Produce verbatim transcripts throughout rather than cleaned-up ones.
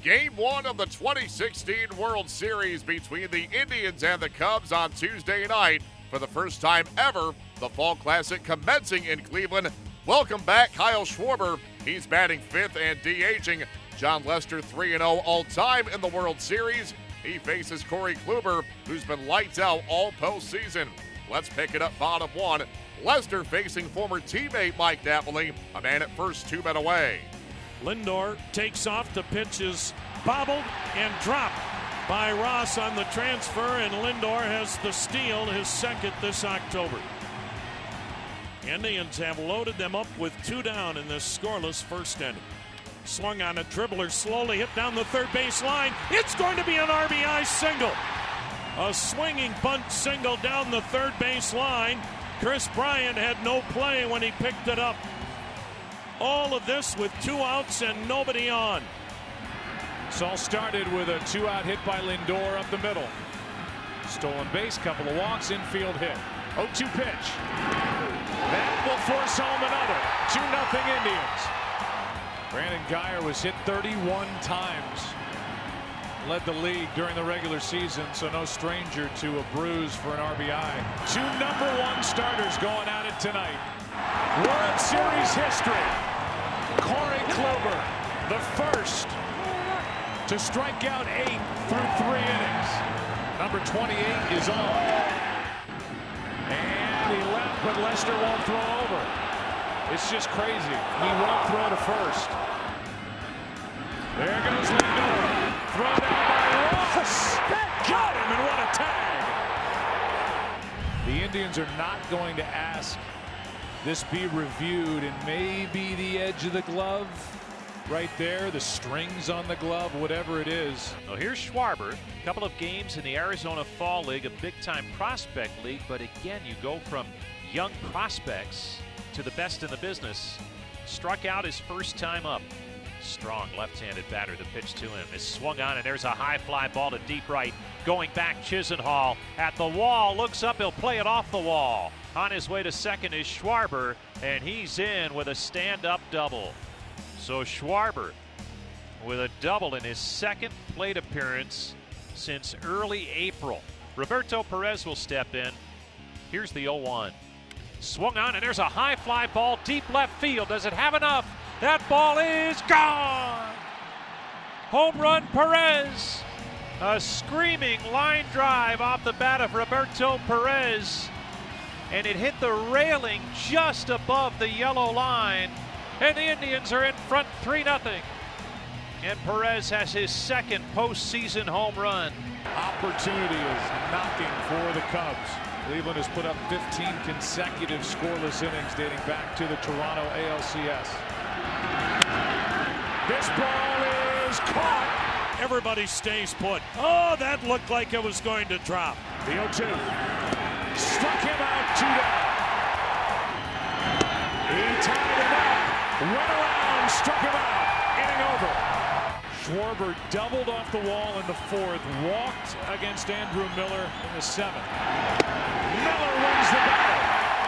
Game one of the twenty sixteen World Series between the Indians and the Cubs on Tuesday night. For the first time ever, the Fall Classic commencing in Cleveland. Welcome back, Kyle Schwarber. He's batting fifth and DHing. Jon Lester three and oh all-time in the World Series. He faces Corey Kluber, who's been lights out all postseason. Let's pick it up bottom one. Lester facing former teammate Mike Napoli, a man at first, two men away. Lindor takes off. The pitch is bobbled and dropped by Ross on the transfer, and Lindor has the steal, his second this October. Indians have loaded them up with two down in this scoreless first inning. Swung on a dribbler, slowly hit down the third base line. It's going to be an R B I single. A swinging bunt single down the third base line. Chris Bryant had no play when he picked it up. All of this with two outs and nobody on. This all started with a two-out hit by Lindor up the middle. Stolen base, couple of walks, infield hit. oh two pitch. That will force home another. two nothing Indians. Brandon Guyer was hit thirty-one times. Led the league during the regular season, so no stranger to a bruise for an R B I. Two number one starters going at it tonight. World Series history. Corey Kluber, the first to strike out eight through three innings. Number twenty-eight is on. And he left, but Lester won't throw over. It's just crazy. He won't throw to first. There goes Lindor. Throw down by Ross. Got him, and what a tag. The Indians are not going to ask this be reviewed, and maybe the edge of the glove right there, the strings on the glove, whatever it is. Well, here's Schwarber. A couple of games in the Arizona Fall League, a big-time prospect league, but again, you go from young prospects to the best in the business. Struck out his first time up. Strong left-handed batter. The pitch to him is swung on, and there's a high fly ball to deep right. Going back, Chisenhall at the wall. Looks up, he'll play it off the wall. On his way to second is Schwarber, and he's in with a stand-up double. So Schwarber with a double in his second plate appearance since early April. Roberto Perez will step in. Here's the oh one. Swung on, and there's a high fly ball deep left field. Does it have enough? That ball is gone. Home run Perez. A screaming line drive off the bat of Roberto Perez. And it hit the railing just above the yellow line. And the Indians are in front three nothing. And Perez has his second postseason home run. Opportunity is knocking for the Cubs. Cleveland has put up fifteen consecutive scoreless innings dating back to the Toronto A L C S. This ball is caught. Everybody stays put. Oh, that looked like it was going to drop. The oh two. Struck him out, two down. He tied it up. Went around, struck him out. Inning over. Schwarber doubled off the wall in the fourth. Walked against Andrew Miller in the seventh. Miller wins the battle.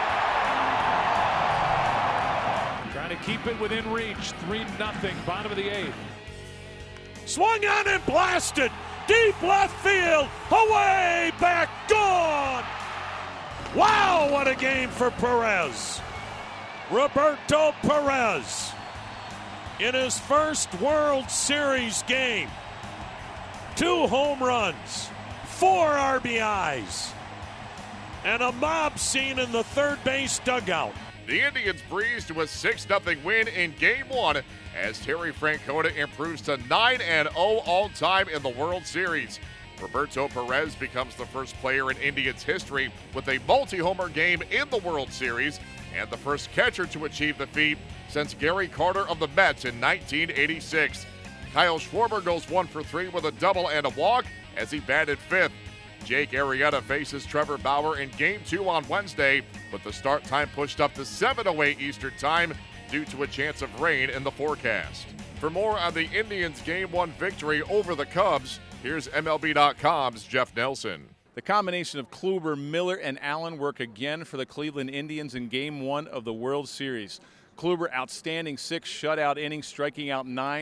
Trying to keep it within reach. three nothing, bottom of the eighth. Swung on and blasted. Deep left field. Away, back, gone. Wow, what a game for Perez. Roberto Perez in his first World Series game. Two home runs, four R B Is, and a mob scene in the third base dugout. The Indians breezed to a six nothing win in Game one as Terry Francona improves to nine and oh all-time in the World Series. Roberto Perez becomes the first player in Indians history with a multi-homer game in the World Series and the first catcher to achieve the feat since Gary Carter of the Mets in nineteen eighty-six. Kyle Schwarber goes one for three with a double and a walk as he batted fifth. Jake Arrieta faces Trevor Bauer in Game two on Wednesday, with the start time pushed up to seven oh eight Eastern Time due to a chance of rain in the forecast. For more on the Indians' Game one victory over the Cubs, here's M L B dot com's Jeff Nelson. The combination of Kluber, Miller, and Allen work again for the Cleveland Indians in Game one of the World Series. Kluber, outstanding six shutout innings, striking out nine.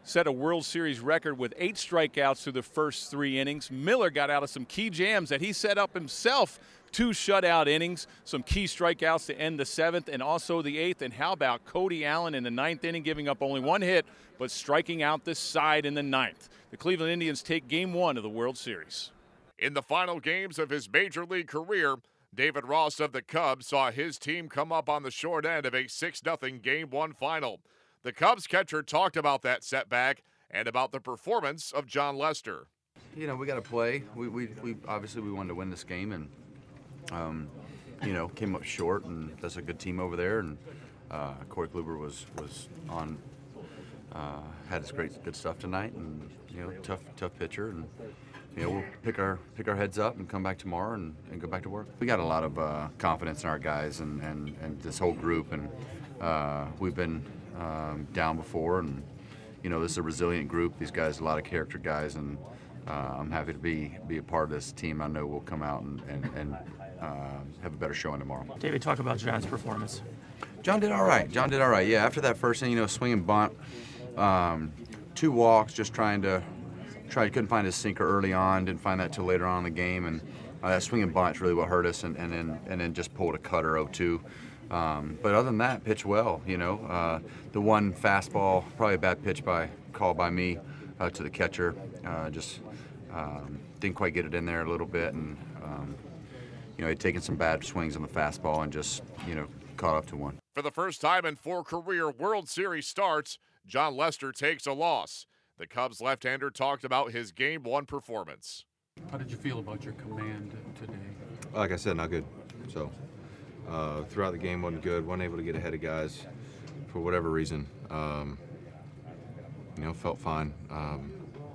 set a World Series record with eight strikeouts through the first three innings. Miller got out of some key jams that he set up himself. Two shutout innings, some key strikeouts to end the seventh and also the eighth. And how about Cody Allen in the ninth inning, giving up only one hit, but striking out this side in the ninth. The Cleveland Indians take game one of the World Series. In the final games of his major league career, David Ross of the Cubs saw his team come up on the short end of a six nothing game one final. The Cubs catcher talked about that setback and about the performance of Jon Lester. You know, we got to play. We, we, we obviously we wanted to win this game, and um, you know, came up short. And that's a good team over there. And uh, Corey Kluber was was on, uh, had his great good stuff tonight, and you know, tough tough pitcher. And you know, we'll pick our pick our heads up and come back tomorrow and, and go back to work. We got a lot of uh, confidence in our guys and, and, and this whole group, and uh, we've been um, down before, and you know, this is a resilient group. These guys, a lot of character guys, and uh, I'm happy to be be a part of this team. I know we'll come out and, and, and uh, have a better showing tomorrow. David, talk about Jon's performance. Jon did all right. Jon did all right. Yeah, after that first inning, you know, swing and bunt, um, two walks, just trying to try. Couldn't find his sinker early on. Didn't find that till later on in the game, and uh, that swing and bunt's really what hurt us. And, and then and then just pulled a cutter oh two. Um, but other than that, pitched well. You know, uh, the one fastball, probably a bad pitch by call by me uh, to the catcher. Uh, just um, didn't quite get it in there a little bit, and um, you know, he'd taken some bad swings on the fastball and just you know caught up to one. For the first time in four career World Series starts, Jon Lester takes a loss. The Cubs left-hander talked about his game one performance. How did you feel about your command today? Like I said, not good. So uh, throughout the game wasn't good. Wasn't able to get ahead of guys for whatever reason. Um, you know, felt fine. Um,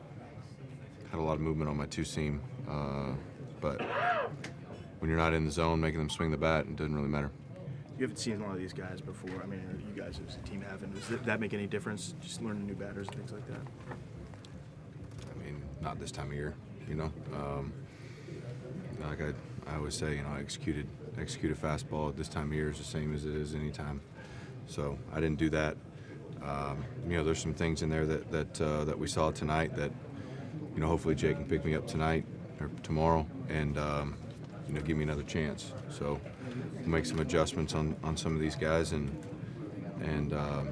had a lot of movement on my two-seam, uh, but when you're not in the zone, making them swing the bat, it doesn't really matter. You haven't seen a lot of these guys before. I mean, you guys as a team haven't. Does that make any difference, just learning new batters and things like that? I mean, not this time of year, you know. Um, like I, I always say, you know, I executed, executed fastball at this time of year is the same as it is any time. So I didn't do that. Um, you know, there's some things in there that that uh, that we saw tonight that, you know, hopefully Jake can pick me up tonight or tomorrow and, um, you know, give me another chance. So we'll make some adjustments on, on some of these guys and, and um,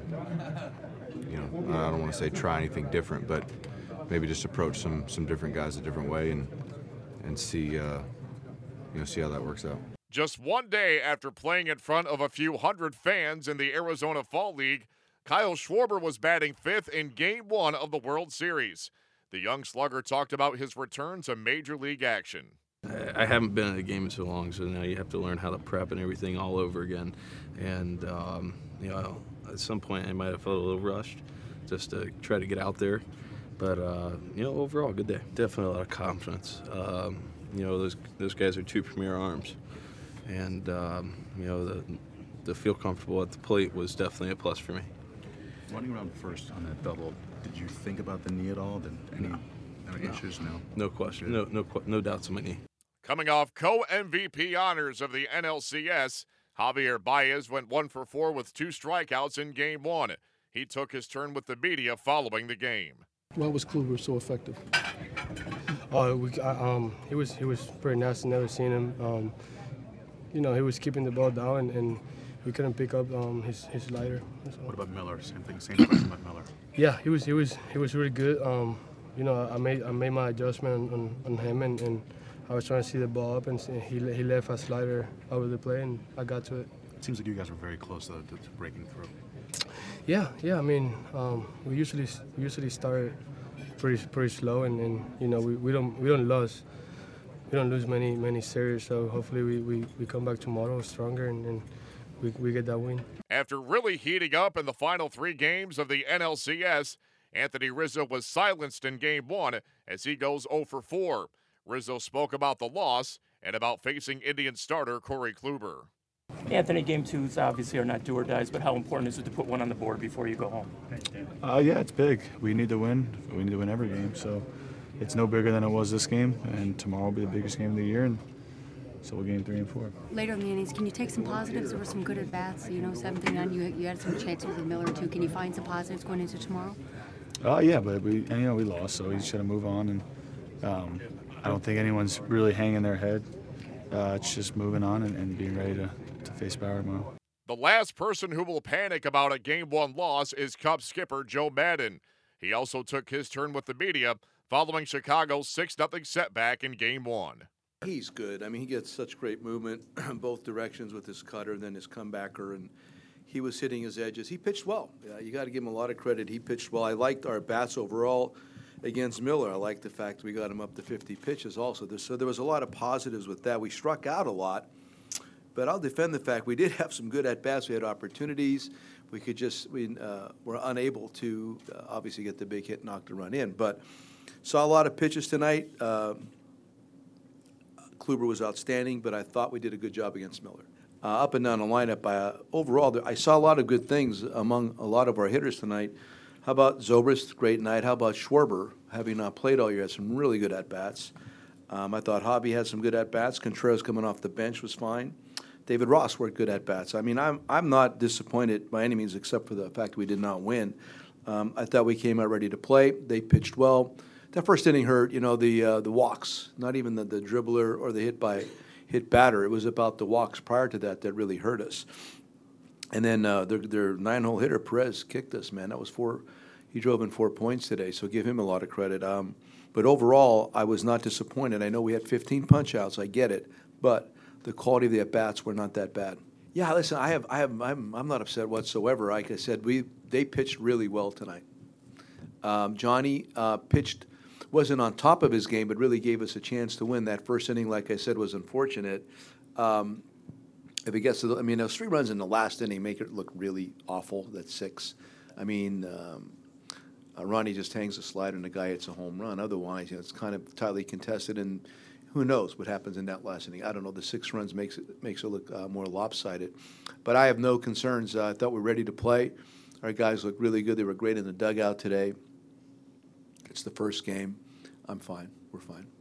you know, I don't want to say try anything different, but maybe just approach some, some different guys a different way and, and see, uh, you know, see how that works out. Just one day after playing in front of a few hundred fans in the Arizona Fall League, Kyle Schwarber was batting fifth in Game one of the World Series. The young slugger talked about his return to Major League action. I haven't been in a game in so long, so now you have to learn how to prep and everything all over again. And, um, you know, at some point I might have felt a little rushed just to try to get out there. But, uh, you know, overall, good day. Definitely a lot of confidence. Um, you know, those those guys are two premier arms. And, um, you know, the, to feel comfortable at the plate was definitely a plus for me. Running around first on that double, did you think about the knee at all? Did any, no. any no. issues? No. No question. No, no, no doubts on my knee. Coming off co-M V P honors of the N L C S, Javier Baez went one for four with two strikeouts in Game one. He took his turn with the media following the game. Why was Kluber so effective? Oh, we, I, um, he was he was pretty nasty. Never seen him. Um, you know, he was keeping the ball down, and, and we couldn't pick up um, his his slider. So. What about Miller? Same thing. Same question about Miller. Yeah, he was he was he was really good. Um, you know, I made I made my adjustment on, on, on him, and, and I was trying to see the ball up, and he he left a slider over the play, and I got to it. It seems like you guys were very close though, to, to breaking through. Yeah, yeah. I mean, um, we usually we usually start pretty pretty slow, and, and you know we, we don't we don't lose we don't lose many many series. So hopefully we, we, we come back tomorrow stronger, and, and we we get that win. After really heating up in the final three games of the N L C S, Anthony Rizzo was silenced in Game one as he goes oh for four. Rizzo spoke about the loss and about facing Indian starter Corey Kluber. Anthony, game twos obviously are not do or dies, but how important is it to put one on the board before you go home? Uh, yeah, it's big. We need to win. We need to win every game. So it's no bigger than it was this game, and tomorrow will be the biggest game of the year, and so we'll game three and four. Later in the innings, can you take some positives? There were some good at bats. You know, seventh and nine, you you had some chances with Miller too. Can you find some positives going into tomorrow? Uh, yeah, but we, and, you know, we lost, so we just got to move on. And um, I don't think anyone's really hanging their head. Uh, it's just moving on and, and being ready to, to face Bauer tomorrow. The last person who will panic about a game one loss is Cubs skipper Joe Maddon. He also took his turn with the media following Chicago's six nothing setback in game one. He's good. I mean, he gets such great movement both directions with his cutter and then his comebacker, and he was hitting his edges. He pitched well. Yeah, you got to give him a lot of credit. He pitched well. I liked our bats overall against Miller. I liked the fact we got him up to fifty pitches also. So there was a lot of positives with that. We struck out a lot, but I'll defend the fact we did have some good at-bats. We had opportunities. We could just, we uh, were unable to uh, obviously get the big hit, knock the run in. But saw a lot of pitches tonight. Uh, Kluber was outstanding, but I thought we did a good job against Miller. Uh, up and down the lineup, uh, overall, I saw a lot of good things among a lot of our hitters tonight. How about Zobrist? Great night. How about Schwarber? Having not played all year, had some really good at-bats. Um, I thought Hobby had some good at-bats. Contreras coming off the bench was fine. David Ross worked good at-bats. I mean, I'm, I'm not disappointed by any means except for the fact we did not win. Um, I thought we came out ready to play. They pitched well. That first inning hurt, you know, the uh, the walks, not even the, the dribbler or the hit by hit batter. It was about the walks prior to that that really hurt us. And then uh, their, their nine-hole hitter, Perez, kicked us, man. That was four. He drove in four points today, so give him a lot of credit. Um, but overall, I was not disappointed. I know we had fifteen punch-outs. I get it. But the quality of the at-bats were not that bad. Yeah, listen, I have, I have, I'm, I'm not upset whatsoever. Like I said, we they pitched really well tonight. Um, Johnny uh, pitched, wasn't on top of his game, but really gave us a chance to win. That first inning, like I said, was unfortunate. Um, if it gets to, the, I mean, those three runs in the last inning make it look really awful. That's six. I mean, um, uh, Ronnie just hangs a slide and the guy hits a home run. Otherwise, you know, it's kind of tightly contested, and who knows what happens in that last inning. I don't know. The six runs makes it makes it look uh, more lopsided. But I have no concerns. Uh, I thought we were ready to play. Our guys looked really good. They were great in the dugout today. It's the first game. I'm fine. We're fine.